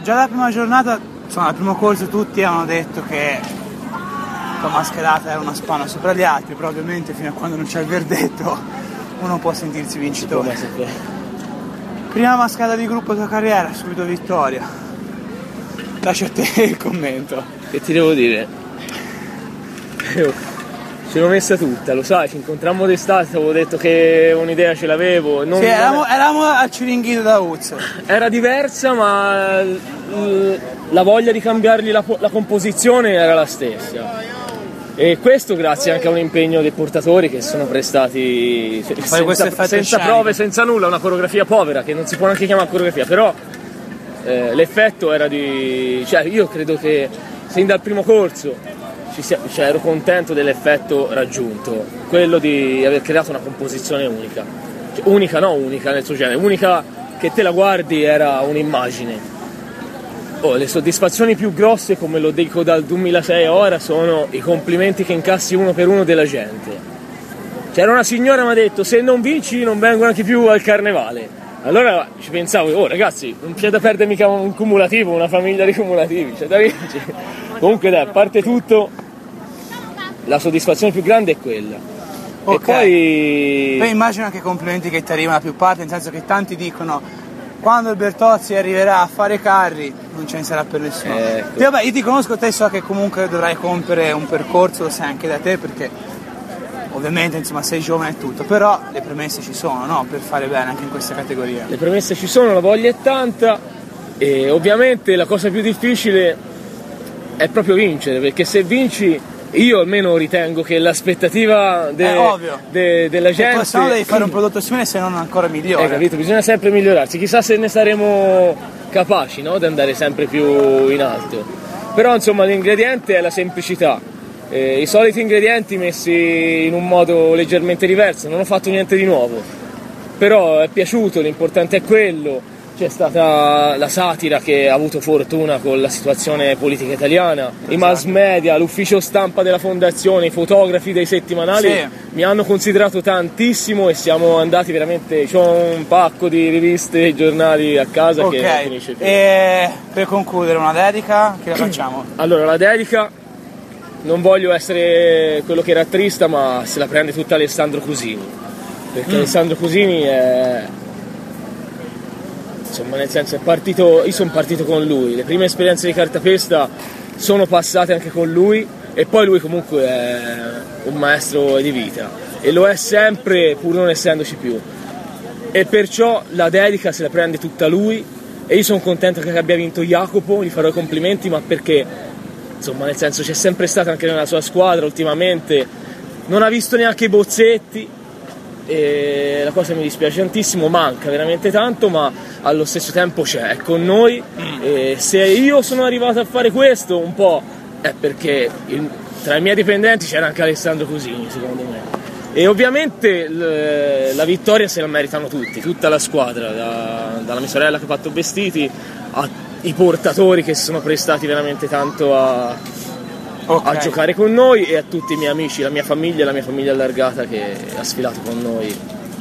Già la prima giornata, insomma, al primo corso tutti hanno detto che la mascherata era una spanna sopra gli altri, però ovviamente fino a quando non c'è il verdetto uno può sentirsi vincitore. Prima mascherata di gruppo della carriera, subito vittoria. Lascio a te il commento. Che ti devo dire? Ce l'ho messa tutta, lo sai, ci incontrammo d'estate, avevo detto che un'idea ce l'avevo. Sì, eravamo al Ciringhito da Uzzo. Era diversa, ma la voglia di cambiargli la composizione era la stessa. E questo grazie anche a un impegno dei portatori che sono prestati senza prove, senza nulla, una coreografia povera, che non si può neanche chiamare coreografia, però l'effetto era di... Cioè, io credo che sin dal primo corso ero contento dell'effetto raggiunto, quello di aver creato una composizione unica, cioè, unica nel suo genere, unica che te la guardi era un'immagine. Le soddisfazioni più grosse, come lo dico dal 2006 a ora, sono i complimenti che incassi uno per uno della gente. C'era una signora che mi ha detto: se non vinci non vengo anche più al carnevale. Allora ci pensavo, ragazzi, non c'è da perdere mica un cumulativo, una famiglia di cumulativi, c'è da vincere. Comunque dai, a parte tutto, la soddisfazione più grande è quella. Okay. E poi immagino anche i complimenti che ti arrivano da più parti, nel senso che tanti dicono: quando il Bertozzi arriverà a fare carri non ce ne sarà per nessuno. Vabbè, io ti conosco, te so che comunque dovrai compiere un percorso, lo sai anche da te, perché ovviamente insomma sei giovane e tutto, però le premesse ci sono, no? Per fare bene anche in questa categoria. Le premesse ci sono, la voglia è tanta e ovviamente la cosa più difficile è proprio vincere, perché se vinci, io almeno ritengo che l'aspettativa della gente... Poi se no devi fare un prodotto simile, se non ancora migliore. Capito? Bisogna sempre migliorarsi, chissà se ne saremo capaci, no? Di andare sempre più in alto. Però insomma l'ingrediente è la semplicità, i soliti ingredienti messi in un modo leggermente diverso, non ho fatto niente di nuovo, però è piaciuto, l'importante è quello. C'è stata la satira che ha avuto fortuna con la situazione politica italiana, i mass media, l'ufficio stampa della fondazione, i fotografi dei settimanali mi hanno considerato tantissimo e siamo andati veramente, c'ho un pacco di riviste e giornali a casa che finisce più. E per concludere una dedica, che la facciamo? Allora, la dedica, non voglio essere quello che era trista, ma se la prende tutta Alessandro Cusini, perché Alessandro Cusini è... Insomma, nel senso, io sono partito con lui, le prime esperienze di cartapesta sono passate anche con lui e poi lui comunque è un maestro di vita e lo è sempre pur non essendoci più, e perciò la dedica se la prende tutta lui e io sono contento che abbia vinto Jacopo, gli farò i complimenti, ma perché insomma, nel senso, c'è sempre stato anche nella sua squadra, ultimamente non ha visto neanche i bozzetti e la cosa mi dispiace tantissimo, manca veramente tanto, ma allo stesso tempo è con noi e se io sono arrivato a fare questo un po' è perché tra i miei dipendenti c'era anche Alessandro Cusini, secondo me, e ovviamente la vittoria se la meritano tutti, tutta la squadra, dalla mia sorella che ha fatto vestiti ai portatori che si sono prestati veramente tanto a giocare con noi e a tutti i miei amici, la mia famiglia allargata che ha sfilato con noi